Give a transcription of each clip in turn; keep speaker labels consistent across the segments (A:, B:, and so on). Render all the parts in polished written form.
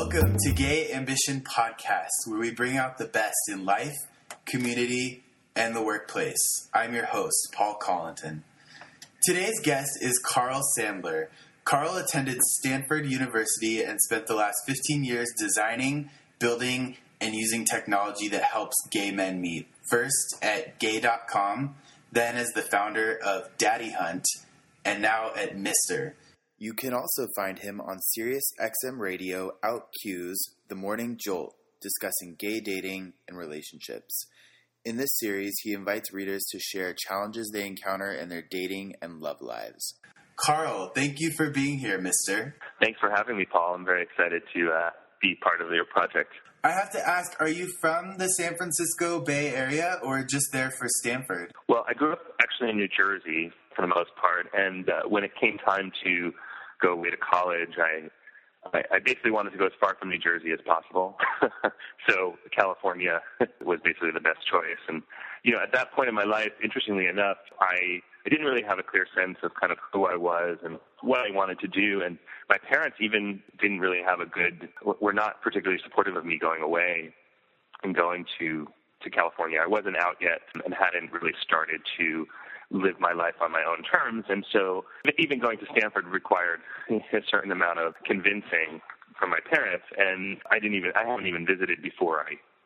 A: Welcome to Gay Ambition Podcast, where we bring out the best in life, community, and the workplace. I'm your host, Paul Collington. Today's guest is Carl Sandler. Carl attended Stanford University and spent the last 15 years designing, building, and using technology that helps gay men meet. First at gay.com, then as the founder of Daddy Hunt, and now at Mr. You can also find him on Sirius XM Radio OutQ's The Morning Jolt, discussing gay dating and relationships. In this series, he invites readers to share challenges they encounter in their dating and love lives. Carl, thank you for being here, Mr.
B: Thanks for having me, Paul. I'm very excited to be part of your project.
A: I have to ask, are you from the San Francisco Bay Area or just there for Stanford?
B: Well, I grew up actually in New Jersey for the most part, and when it came time to go away to college, I basically wanted to go as far from New Jersey as possible. So California was basically the best choice. And, you know, at that point in my life, interestingly enough, I didn't really have a clear sense of kind of who I was and what I wanted to do. And my parents even didn't really have were not particularly supportive of me going away and going to California. I wasn't out yet and hadn't really started to live my life on my own terms. And so even going to Stanford required a certain amount of convincing from my parents. And I haven't even visited before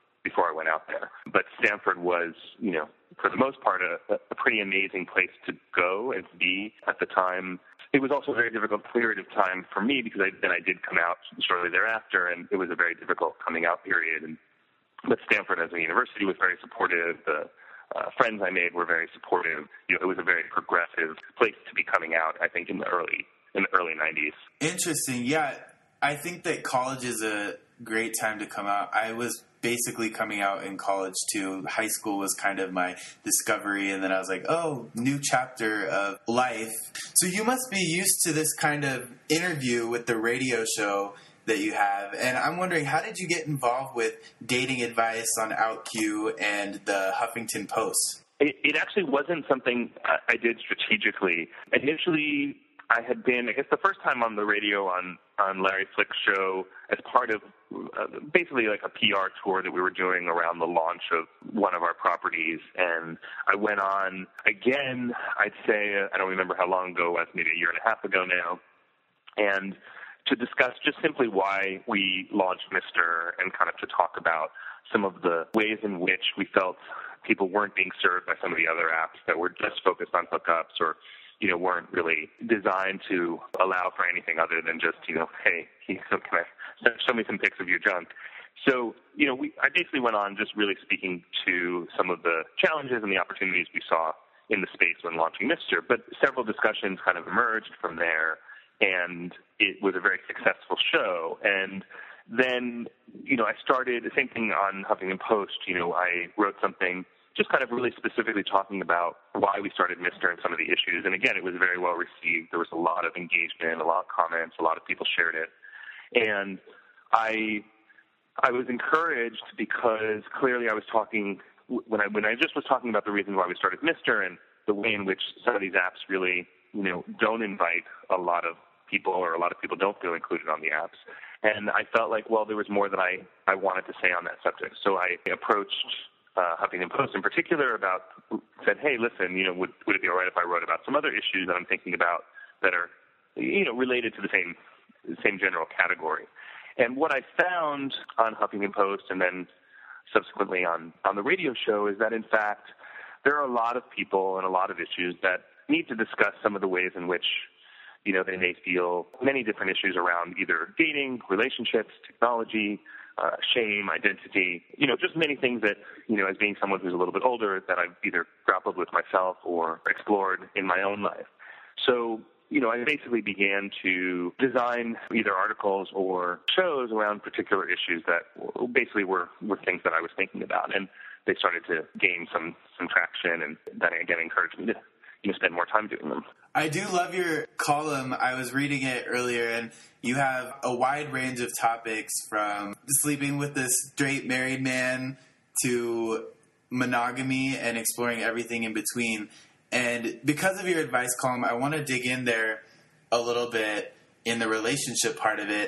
B: I went out there. But Stanford was, you know, for the most part, a pretty amazing place to go and to be at the time. It was also a very difficult period of time for me because I did come out shortly thereafter, and it was a very difficult coming out period. But Stanford as a university was very supportive. The friends I made were very supportive. You know, it was a very progressive place to be coming out, I think, in the early 90s.
A: Interesting. Yeah, I think that college is a great time to come out. I was basically coming out in college too. High school was kind of my discovery, and then I was like, oh, new chapter of life. So you must be used to this kind of interview with the radio show that you have, and I'm wondering, how did you get involved with dating advice on OutQ and the Huffington Post?
B: It actually wasn't something I did strategically. Initially, I had been, I guess, the first time on the radio on Larry Flick's show as part of basically like a PR tour that we were doing around the launch of one of our properties. And I went on again, I'd say, I don't remember how long ago it was, maybe a year and a half ago now, and to discuss just simply why we launched Mr. and kind of to talk about some of the ways in which we felt people weren't being served by some of the other apps that were just focused on hookups or, you know, weren't really designed to allow for anything other than just, you know, hey, can I show me some pics of your junk? So, you know, I basically went on just really speaking to some of the challenges and the opportunities we saw in the space when launching Mr. But several discussions kind of emerged from there, and it was a very successful show. And then, you know, I started the same thing on Huffington Post. You know, I wrote something just kind of really specifically talking about why we started Mr. and some of the issues. And again, it was very well received. There was a lot of engagement, a lot of comments, a lot of people shared it. And I was encouraged because clearly I was talking, when I just was talking about the reason why we started Mr. and the way in which some of these apps really, you know, don't invite a lot of people, or a lot of people don't feel included on the apps. And I felt like, well, there was more that I wanted to say on that subject. So I approached Huffington Post in particular said, hey, listen, you know, would it be all right if I wrote about some other issues that I'm thinking about that are, you know, related to the same general category? And what I found on Huffington Post and then subsequently on the radio show is that, in fact, there are a lot of people and a lot of issues that need to discuss some of the ways in which, you know, they may feel many different issues around either dating, relationships, technology, shame, identity, you know, just many things that, you know, as being someone who's a little bit older, that I've either grappled with myself or explored in my own life. So, you know, I basically began to design either articles or shows around particular issues that basically were things that I was thinking about. And they started to gain some traction, and that again encouraged me to, you know, spend more time doing them.
A: I do love your column. I was reading it earlier, and you have a wide range of topics from sleeping with this straight married man to monogamy and exploring everything in between. And because of your advice column, I want to dig in there a little bit in the relationship part of it.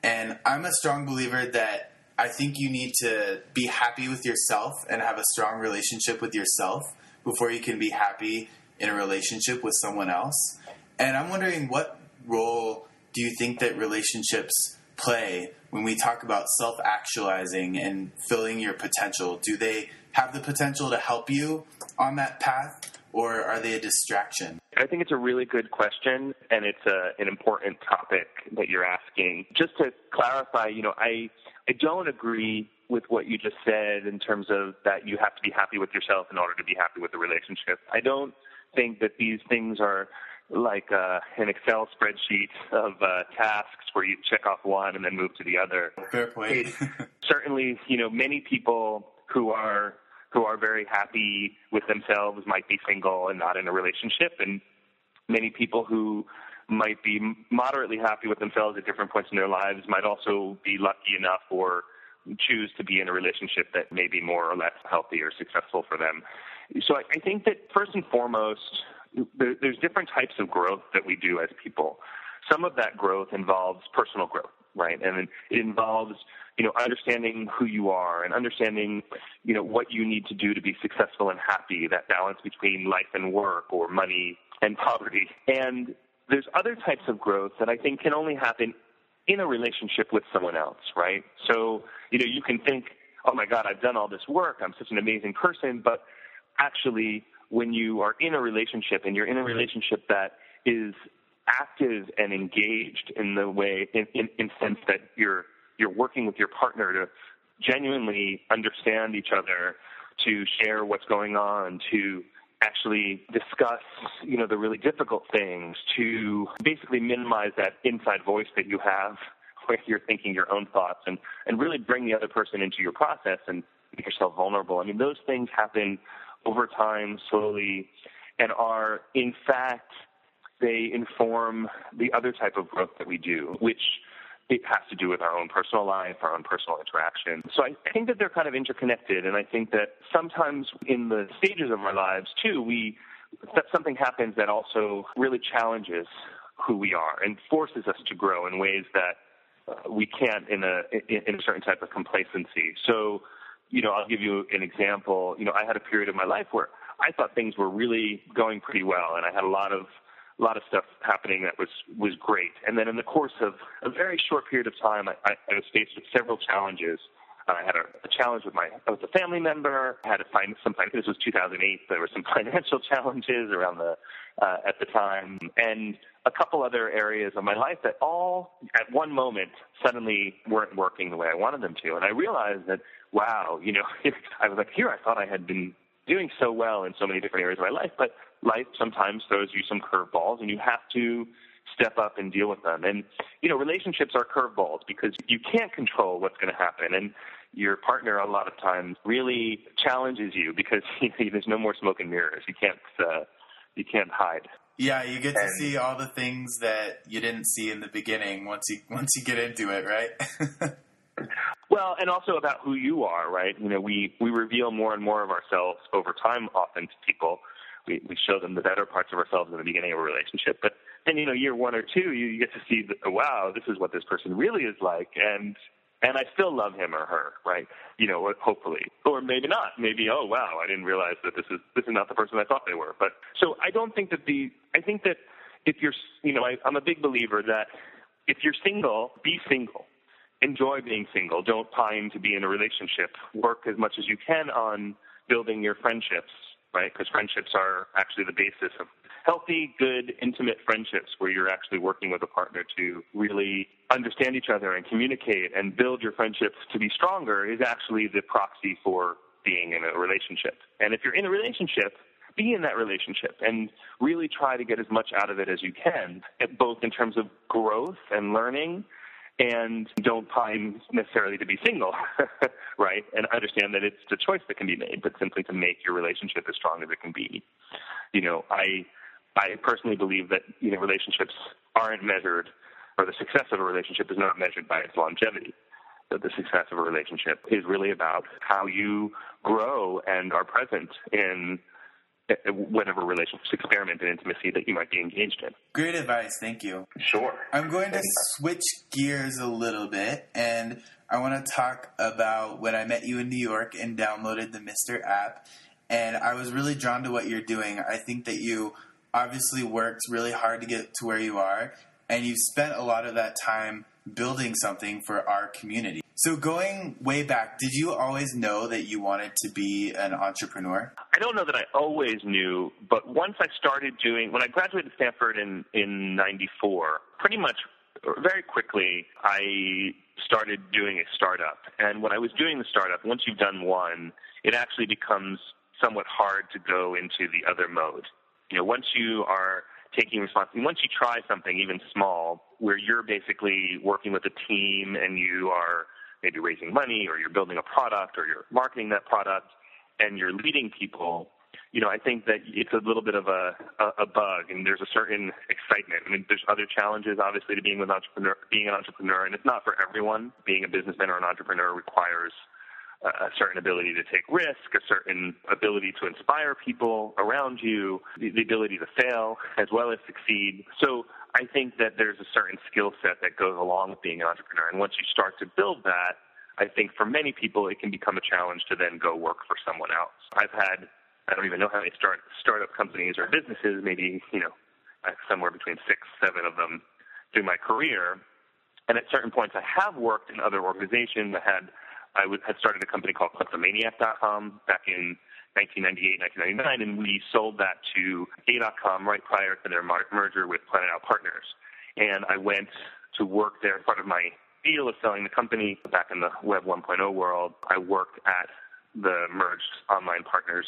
A: And I'm a strong believer that I think you need to be happy with yourself and have a strong relationship with yourself before you can be happy in a relationship with someone else. And I'm wondering, what role do you think that relationships play when we talk about self-actualizing and filling your potential? Do they have the potential to help you on that path, or are they a distraction?
B: I think it's a really good question, and it's an important topic that you're asking. Just to clarify, I don't agree with what you just said in terms of that you have to be happy with yourself in order to be happy with the relationship. I don't think that these things are like an Excel spreadsheet of tasks where you check off one and then move to the other.
A: Fair point.
B: Certainly, many people who are very happy with themselves might be single and not in a relationship, and many people who might be moderately happy with themselves at different points in their lives might also be lucky enough or choose to be in a relationship that may be more or less healthy or successful for them. So I think that first and foremost, there's different types of growth that we do as people. Some of that growth involves personal growth, right? And it involves, understanding who you are and understanding, what you need to do to be successful and happy, that balance between life and work or money and poverty. And there's other types of growth that I think can only happen in a relationship with someone else, right? So, you can think, oh my God, I've done all this work, I'm such an amazing person, but actually when you are in a relationship and you're in a relationship that is active and engaged in the way, in sense that you're working with your partner to genuinely understand each other, to share what's going on, to actually discuss, the really difficult things, to basically minimize that inside voice that you have where you're thinking your own thoughts and really bring the other person into your process and make yourself vulnerable. I mean, those things happen over time, slowly, and are, in fact, they inform the other type of growth that we do, which it has to do with our own personal life, our own personal interaction. So I think that they're kind of interconnected, and I think that sometimes in the stages of our lives, too, that something happens that also really challenges who we are and forces us to grow in ways that we can't in a certain type of complacency. So, I'll give you an example. I had a period of my life where I thought things were really going pretty well, and I had a lot of stuff happening that was great. And then in the course of a very short period of time, I was faced with several challenges. I had a challenge with a family member. I had to find this was 2008. There were some financial challenges around at the time, and a couple other areas of my life that all at one moment suddenly weren't working the way I wanted them to. And I realized that, wow, I was like, I thought I had been doing so well in so many different areas of my life, but life sometimes throws you some curveballs, and you have to step up and deal with them. And, relationships are curveballs because you can't control what's going to happen. And your partner a lot of times really challenges you because there's no more smoke and mirrors. You can't hide.
A: Yeah, you get to see all the things that you didn't see in the beginning once you get into it, right?
B: Well, and also about who you are, right? We reveal more and more of ourselves over time often to people. We show them the better parts of ourselves in the beginning of a relationship. But then, year one or two, you get to see, wow, this is what this person really is like. And I still love him or her, right? Hopefully. Or maybe not. Maybe, oh, wow, I didn't realize that this is not the person I thought they were. But so I don't think that I think that if you're, I'm a big believer that if you're single, be single. Enjoy being single. Don't pine to be in a relationship. Work as much as you can on building your friendships, right? Because friendships are actually the basis of healthy, good, intimate friendships where you're actually working with a partner to really understand each other and communicate and build your friendships to be stronger is actually the proxy for being in a relationship. And if you're in a relationship, be in that relationship and really try to get as much out of it as you can, both in terms of growth and learning, and don't pine necessarily to be single, right? And understand that it's a choice that can be made, but simply to make your relationship as strong as it can be. I personally believe that, relationships aren't measured, or the success of a relationship is not measured by its longevity. That the success of a relationship is really about how you grow and are present in whatever relationships, experiment in intimacy that you might be engaged in.
A: Great advice. Thank you.
B: Sure.
A: I'm going to switch gears a little bit, and I want to talk about when I met you in New York and downloaded the Mr. app, and I was really drawn to what you're doing. I think that you obviously worked really hard to get to where you are, and you spent a lot of that time building something for our community. So going way back, did you always know that you wanted to be an entrepreneur?
B: I don't know that I always knew, but once I started when I graduated Stanford in 94, pretty much very quickly I started doing a startup. And when I was doing the startup, once you've done one, it actually becomes somewhat hard to go into the other mode. Once you are taking responsibility, once you try something even small, where you're basically working with a team and you are maybe raising money or you're building a product or you're marketing that product and you're leading people, I think that it's a little bit of a bug, and there's a certain excitement. I mean, there's other challenges, obviously, to being an entrepreneur, and it's not for everyone. Being a businessman or an entrepreneur requires a certain ability to take risk, a certain ability to inspire people around you, the ability to fail as well as succeed. So I think that there's a certain skill set that goes along with being an entrepreneur. And once you start to build that, I think for many people it can become a challenge to then go work for someone else. I've had, I don't even know how many startup companies or businesses, maybe, somewhere between 6, 7 of them through my career. And at certain points I have worked in other organizations. I had started a company called Kleptomaniac.com back in 1998, 1999, and we sold that to A.com right prior to their merger with Planet Out Partners. And I went to work there as part of my deal of selling the company back in the Web 1.0 world. I worked at the merged online partners,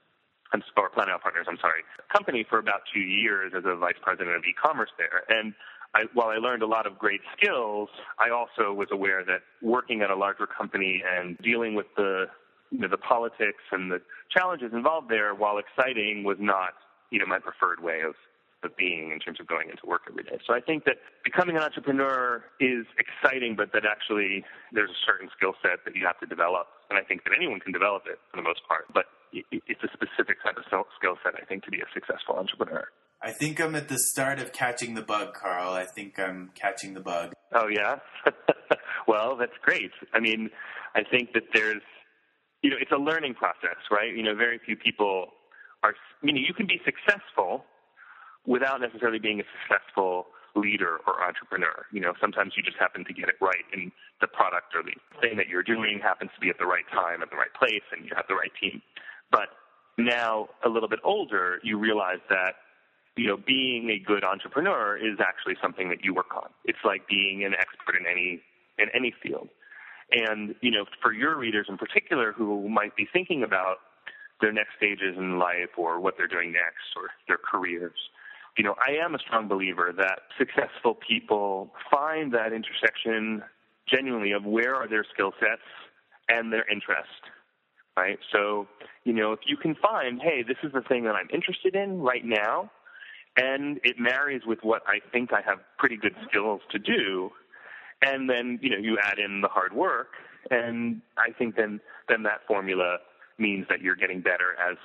B: or Planet Out Partners, company for about 2 years as a vice president of e-commerce there. And while I learned a lot of great skills, I also was aware that working at a larger company and dealing with the politics and the challenges involved there, while exciting, was not my preferred way of being in terms of going into work every day. So I think that becoming an entrepreneur is exciting, but that actually there's a certain skill set that you have to develop. And I think that anyone can develop it for the most part, but it's a specific type of skill set, I think, to be a successful entrepreneur.
A: I think I'm at the start of catching the bug, Carl. I think I'm catching the bug.
B: Oh, yeah? Well, that's great. I mean, I think that there's, it's a learning process, right? Very few people are, you can be successful without necessarily being a successful leader or entrepreneur. Sometimes you just happen to get it right, and the product or the thing that you're doing happens to be at the right time, at the right place, and you have the right team. But now, a little bit older, you realize that being a good entrepreneur is actually something that you work on. It's like being an expert in any field. And, for your readers in particular who might be thinking about their next stages in life or what they're doing next or their careers, I am a strong believer that successful people find that intersection genuinely of where are their skill sets and their interest, right? So, if you can find, hey, this is the thing that I'm interested in right now, and it marries with what I think I have pretty good skills to do, and then, you add in the hard work, and I think then that formula means that you're getting better as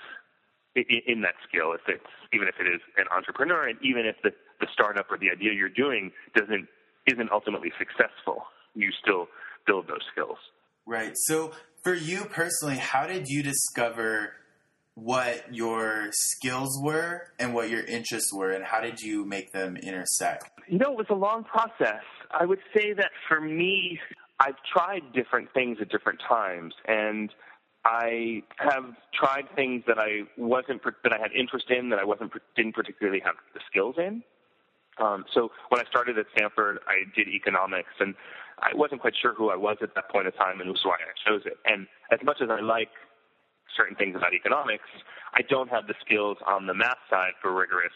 B: in that skill, even if it is an entrepreneur, and even if the startup or the idea you're doing isn't ultimately successful, you still build those skills.
A: Right. So for you personally, how did you discover what your skills were and what your interests were, and how did you make them intersect?
B: It was a long process. I would say that for me, I've tried different things at different times, and I have tried things that I had interest in that I didn't particularly have the skills in. So when I started at Stanford, I did economics, and I wasn't quite sure who I was at that point in time, and it was why I chose it. And as much as I like certain things about economics, I don't have the skills on the math side for rigorous,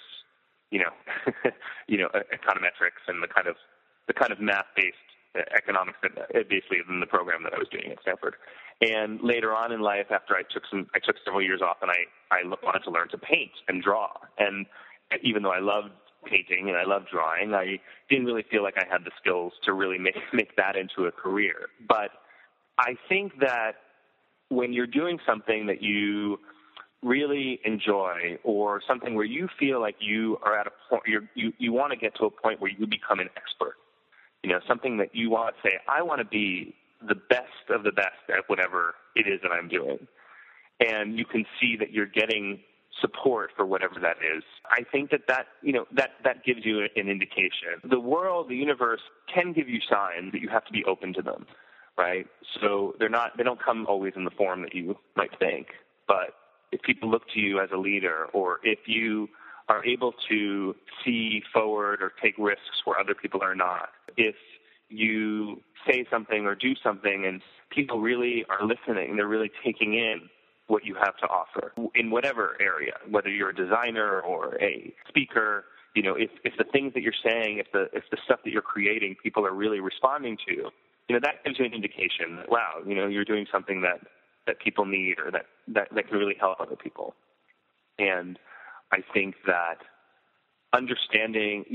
B: econometrics and the kind of math-based economics that basically in the program that I was doing at Stanford. And later on in life, after I took several years off, and I wanted to learn to paint and draw. And even though I loved painting and I loved drawing, I didn't really feel like I had the skills to really make that into a career. But I think that when you're doing something that you really enjoy, or something where you feel like you are at a point, you want to get to a point where you become an expert. Something that you want to say, I want to be the best of the best at whatever it is that I'm doing. And you can see that you're getting support for whatever that is. I think that gives you an indication. The world, the universe can give you signs that you have to be open to them, right? So they don't come always in the form that you might think. But if people look to you as a leader, or if you are able to see forward or take risks where other people are not, if you say something or do something and people really are listening, they're really taking in what you have to offer in whatever area, whether you're a designer or a speaker, if the things that you're saying, if the stuff that you're creating, people are really responding to, that gives you an indication that, wow, you're doing something that people need, or that can really help other people. And I think that understanding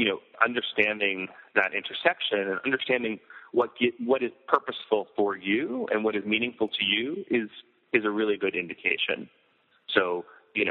B: that intersection and understanding what is purposeful for you and what is meaningful to you is a really good indication. So,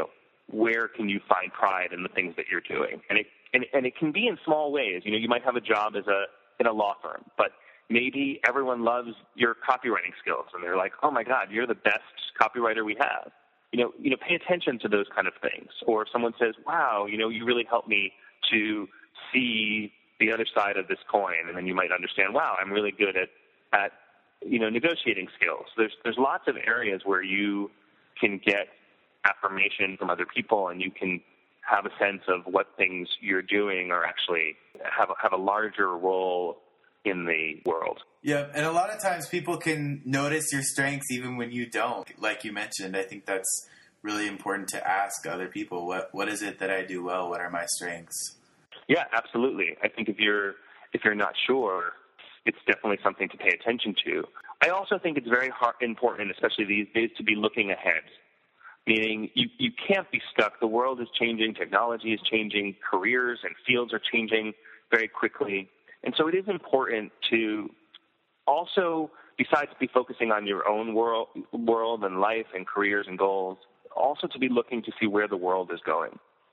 B: where can you find pride in the things that you're doing? And it can be in small ways. You might have a job in a law firm, but maybe everyone loves your copywriting skills, and they're like, "Oh my God, you're the best copywriter we have." Pay attention to those kind of things. Or if someone says, "Wow, you really helped me to see the other side of this coin," and then you might understand, "Wow, I'm really good at negotiating skills." There's lots of areas where you can get affirmation from other people, and you can have a sense of what things you're doing are actually have a larger role in the world.
A: Yeah, and a lot of times people can notice your strengths even when you don't. Like you mentioned, I think that's really important to ask other people, what is it that I do well? What are my strengths?
B: Yeah, absolutely. I think if you're not sure, it's definitely something to pay attention to. I also think it's very important, especially these days, to be looking ahead. Meaning you can't be stuck. The world is changing. Technology is changing. Careers and fields are changing very quickly. And so it is important to also, besides be focusing on your own world and life and careers and goals, also to be looking to see where the world is going,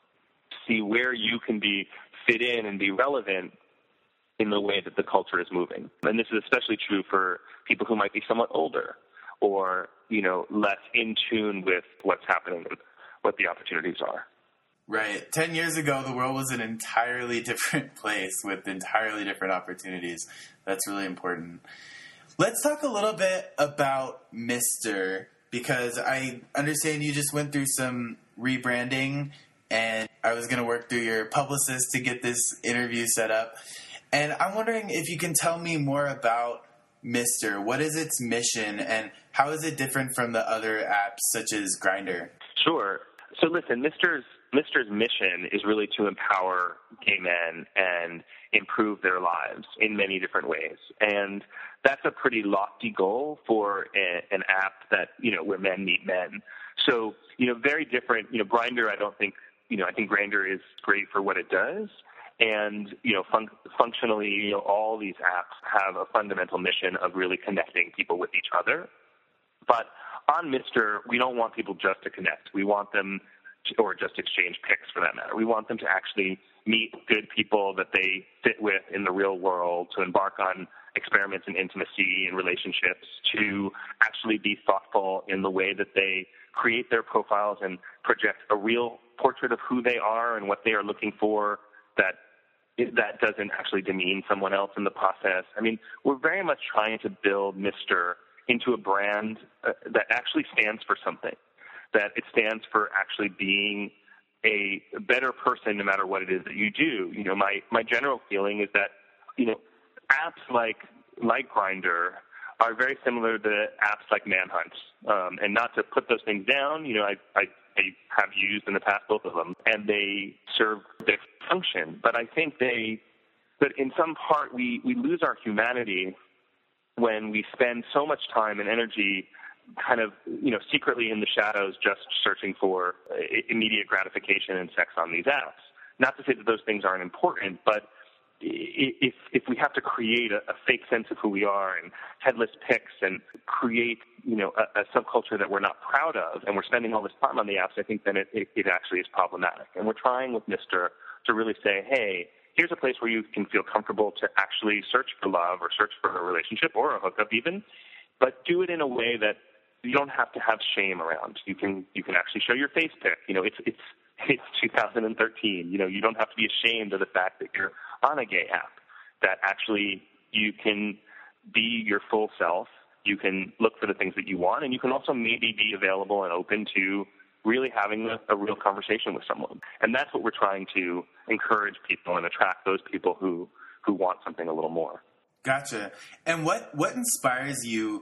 B: to see where you can be fit in and be relevant in the way that the culture is moving. And this is especially true for people who might be somewhat older or, less in tune with what's happening and what the opportunities are.
A: Right. 10 years ago, the world was an entirely different place with entirely different opportunities. That's really important. Let's talk a little bit about Mr., because I understand you just went through some rebranding, and I was going to work through your publicist to get this interview set up. And I'm wondering if you can tell me more about Mr. What is its mission, and how is it different from the other apps such as Grindr?
B: Sure. So listen, Mr.'s mission is really to empower gay men and improve their lives in many different ways. And that's a pretty lofty goal for an app that, where men meet men. So, very different. Grindr, I think Grindr is great for what it does. And, functionally, all these apps have a fundamental mission of really connecting people with each other. But on Mr., we don't want people just to connect. We want them or just exchange pics for that matter. We want them to actually meet good people that they fit with in the real world, to embark on experiments in intimacy and relationships, to actually be thoughtful in the way that they create their profiles and project a real portrait of who they are and what they are looking for, that doesn't actually demean someone else in the process. I mean, we're very much trying to build Mr. into a brand that actually stands for something, that it stands for actually being a better person no matter what it is that you do. My general feeling is that, apps like Grindr are very similar to apps like Manhunt. And not to put those things down, I have used in the past both of them, and they serve their function. But I think that in some part we lose our humanity when we spend so much time and energy kind of, secretly in the shadows just searching for immediate gratification and sex on these apps. Not to say that those things aren't important, but if we have to create a fake sense of who we are and headless pics and create, a subculture that we're not proud of, and we're spending all this time on the apps, I think then it actually is problematic. And we're trying with Mr. to really say, hey, here's a place where you can feel comfortable to actually search for love or search for a relationship or a hookup even, but do it in a way that you don't have to have shame around. You can actually show your face pic. It's 2013. You don't have to be ashamed of the fact that you're on a gay app, that actually you can be your full self. You can look for the things that you want, and you can also maybe be available and open to really having a real conversation with someone. And that's what we're trying to encourage people and attract those people who want something a little more.
A: Gotcha. And what inspires you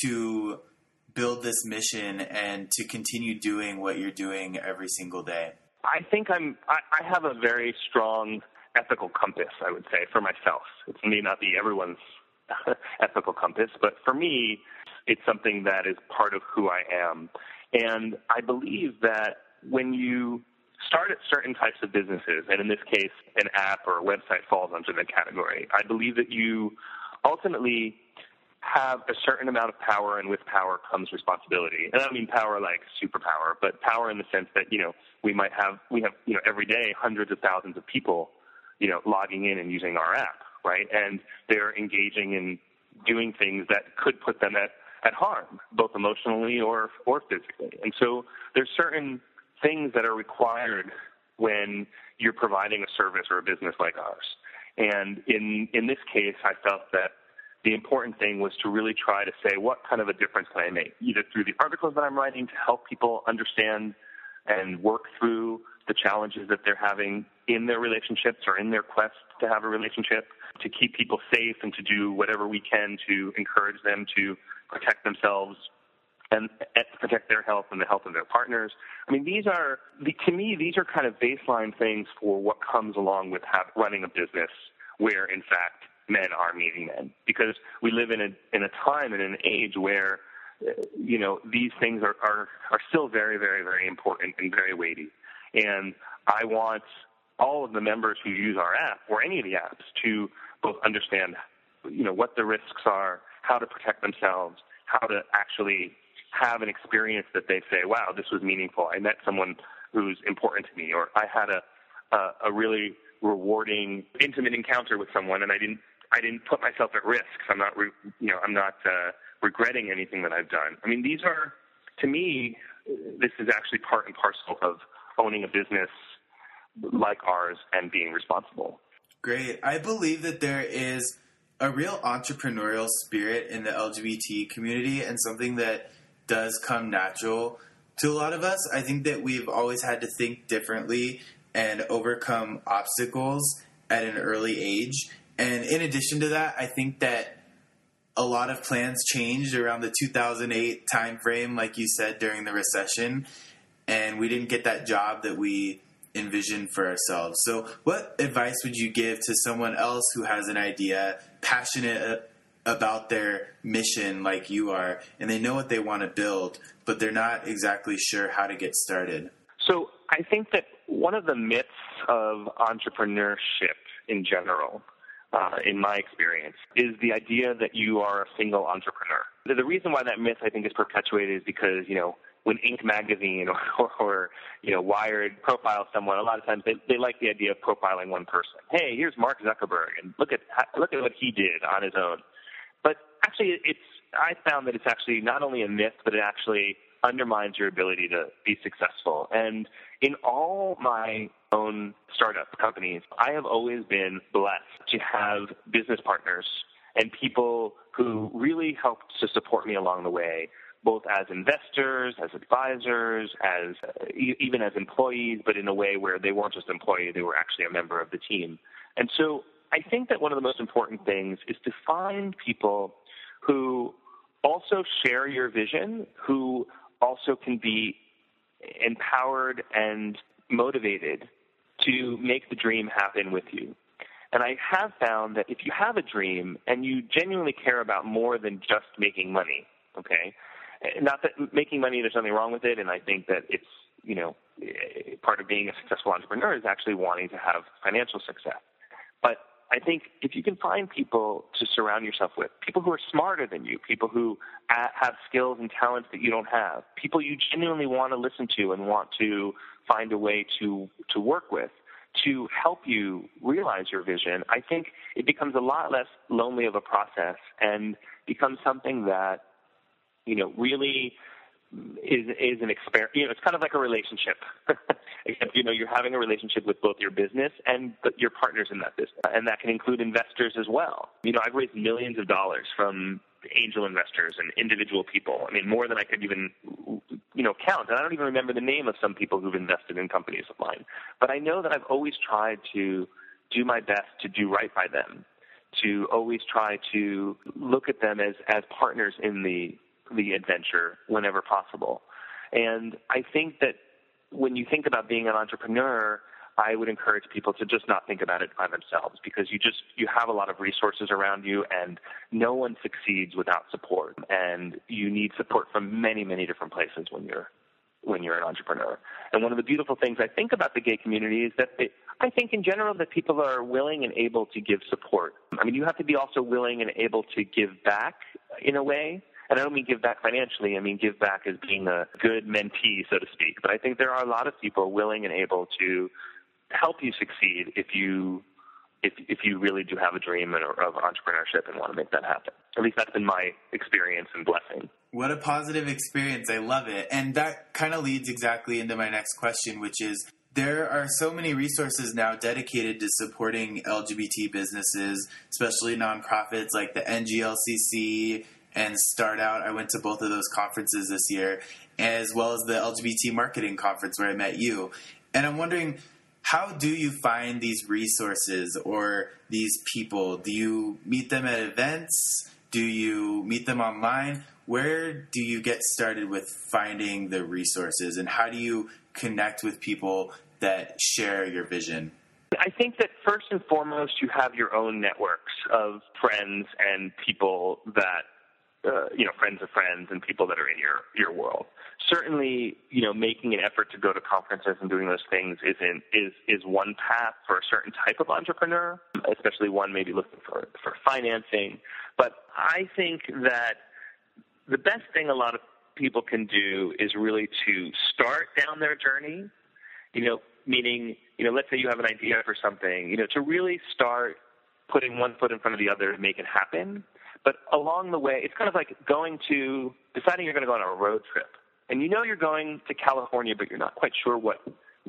A: to build this mission and to continue doing what you're doing every single day?
B: I think I have a very strong ethical compass, I would say, for myself. It may not be everyone's ethical compass, but for me, it's something that is part of who I am. And I believe that when you start at certain types of businesses, and in this case, an app or a website falls under the category, I believe that you ultimately have a certain amount of power, and with power comes responsibility. And I don't mean power like superpower, but power in the sense that, we have every day hundreds of thousands of people, logging in and using our app, right? And they're engaging in doing things that could put them at harm, both emotionally or physically. And so there's certain things that are required when you're providing a service or a business like ours. And in this case, I felt that the important thing was to really try to say, what kind of a difference can I make, either through the articles that I'm writing to help people understand and work through the challenges that they're having in their relationships or in their quest to have a relationship, to keep people safe and to do whatever we can to encourage them to protect themselves and protect their health and the health of their partners. I mean, to me, these are kind of baseline things for what comes along with running a business where, in fact, men are meeting men. Because we live in a time and an age where, these things are still very, very, very important and very weighty. And I want all of the members who use our app or any of the apps to both understand, what the risks are, how to protect themselves, how to actually have an experience that they say, wow, this was meaningful. I met someone who's important to me, or I had a really rewarding, intimate encounter with someone, and I didn't put myself at risk. I'm not regretting anything that I've done. I mean, these are, to me, this is actually part and parcel of owning a business like ours and being responsible.
A: Great. I believe that there is a real entrepreneurial spirit in the LGBT community, and something that does come natural to a lot of us. I think that we've always had to think differently and overcome obstacles at an early age. And in addition to that, I think that a lot of plans changed around the 2008 timeframe, like you said, during the recession, and we didn't get that job that we envisioned for ourselves. So what advice would you give to someone else who has an idea, passionate about their mission like you are, and they know what they want to build, but they're not exactly sure how to get started?
B: So I think that one of the myths of entrepreneurship in general, in my experience, is the idea that you are a single entrepreneur. The reason why that myth, I think, is perpetuated is because, when Inc. magazine or Wired profiles someone, a lot of times they like the idea of profiling one person. Hey, here's Mark Zuckerberg, and look at what he did on his own. But actually, I found that it's actually not only a myth, but it actually undermines your ability to be successful. And in all my own startup companies, I have always been blessed to have business partners and people who really helped to support me along the way, both as investors, as advisors, as even as employees, but in a way where they weren't just employees, they were actually a member of the team. And so I think that one of the most important things is to find people who also share your vision, who also can be empowered and motivated to make the dream happen with you. And I have found that if you have a dream and you genuinely care about more than just making money, okay, not that making money, there's nothing wrong with it, and I think that it's, part of being a successful entrepreneur is actually wanting to have financial success. But I think if you can find people to surround yourself with, people who are smarter than you, people who have skills and talents that you don't have, people you genuinely want to listen to and want to find a way to work with, to help you realize your vision, I think it becomes a lot less lonely of a process and becomes something that, really is an experiment. It's kind of like a relationship, except, you're having a relationship with both your business and your partners in that business. And that can include investors as well. I've raised millions of dollars from angel investors and individual people. I mean, more than I could even, count. And I don't even remember the name of some people who've invested in companies of mine. But I know that I've always tried to do my best to do right by them, to always try to look at them as partners in the adventure whenever possible. And I think that when you think about being an entrepreneur, I would encourage people to just not think about it by themselves, because you have a lot of resources around you, and no one succeeds without support. And you need support from many, many different places when you're an entrepreneur. And one of the beautiful things I think about the gay community is that I think in general that people are willing and able to give support. I mean, you have to be also willing and able to give back in a way. And I don't mean give back financially. I mean give back as being a good mentee, so to speak. But I think there are a lot of people willing and able to help you succeed if you really do have a dream of entrepreneurship and want to make that happen. At least that's been my experience and blessing.
A: What a positive experience. I love it. And that kind of leads exactly into my next question, which is, there are so many resources now dedicated to supporting LGBT businesses, especially nonprofits like the NGLCC and Start Out. I went to both of those conferences this year, as well as the LGBT Marketing Conference where I met you. And I'm wondering, how do you find these resources or these people? Do you meet them at events? Do you meet them online? Where do you get started with finding the resources, and how do you connect with people that share your vision?
B: I think that first and foremost, you have your own networks of friends and people that, friends of friends and people that are in your world. Certainly, making an effort to go to conferences and doing those things is one path for a certain type of entrepreneur, especially one maybe looking for financing. But I think that the best thing a lot of people can do is really to start down their journey, meaning, let's say you have an idea for something, to really start putting one foot in front of the other to make it happen. But along the way, it's kind of like deciding you're going to go on a road trip. And you're going to California, but you're not quite sure what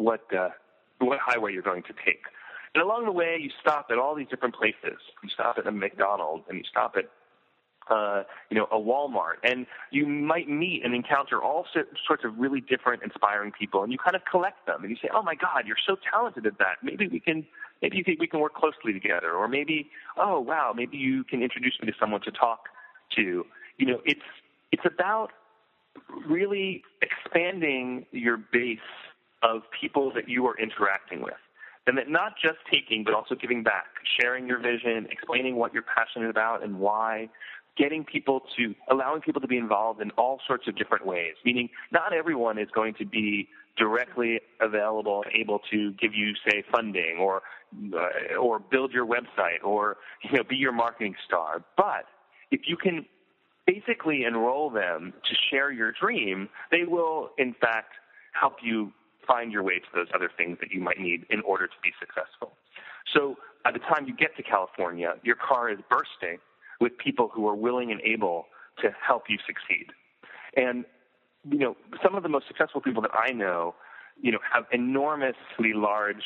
B: highway you're going to take. And along the way, you stop at all these different places. You stop at a McDonald's, and you stop at a Walmart, and you might meet and encounter all sorts of really different, inspiring people, and you kind of collect them, and you say, "Oh my God, you're so talented at that. Maybe you think we can work closely together," or maybe, "Oh wow, maybe you can introduce me to someone to talk to." It's about really expanding your base of people that you are interacting with. And that not just taking, but also giving back, sharing your vision, explaining what you're passionate about and why, allowing people to be involved in all sorts of different ways, meaning not everyone is going to be directly available, able to give you, say, funding or build your website or, be your marketing star. But if you can basically enroll them to share your dream, they will, in fact, help you find your way to those other things that you might need in order to be successful. So by the time you get to California, your car is bursting with people who are willing and able to help you succeed. And, some of the most successful people that I know, have enormously large,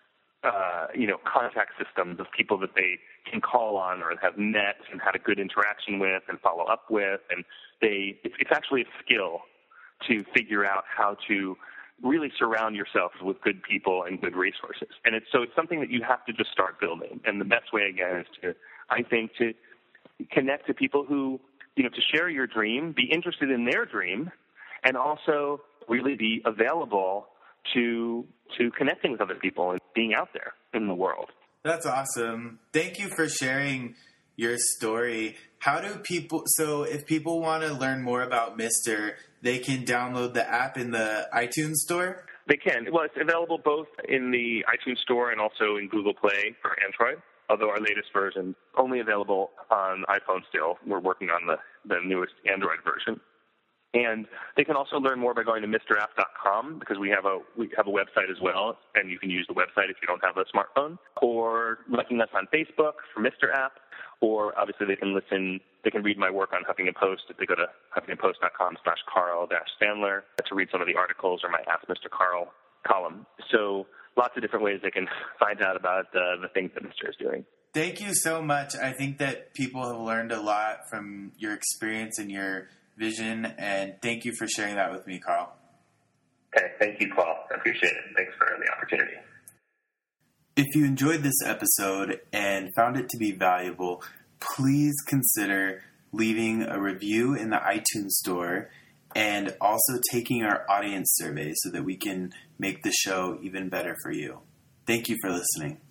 B: contact systems of people that they can call on or have met and had a good interaction with and follow up with. And it's actually a skill to figure out how to really surround yourself with good people and good resources. And it's something that you have to just start building. And the best way, again, is to connect to people who, to share your dream, be interested in their dream, and also really be available to connecting with other people and being out there in the world.
A: That's awesome. Thank you for sharing your story. So if people want to learn more about Mister, they can download the app in the iTunes store?
B: They can. Well, it's available both in the iTunes store and also in Google Play for Android. although our latest version only available on iPhone still. We're working on the newest Android version. And they can also learn more by going to mrapp.com, because we have a website as well, and you can use the website if you don't have a smartphone, or liking us on Facebook for Mr. App, or obviously they can read my work on Huffington Post if they go to huffingtonpost.com/Carl-Sandler to read some of the articles or my Ask Mr. Carl column. So lots of different ways they can find out about the things that Mr. is doing.
A: Thank you so much. I think that people have learned a lot from your experience and your vision, and thank you for sharing that with me, Carl.
B: Okay, thank you, Paul. I appreciate it. Thanks for the opportunity.
A: If you enjoyed this episode and found it to be valuable, please consider leaving a review in the iTunes store and also taking our audience survey so that we can make the show even better for you. Thank you for listening.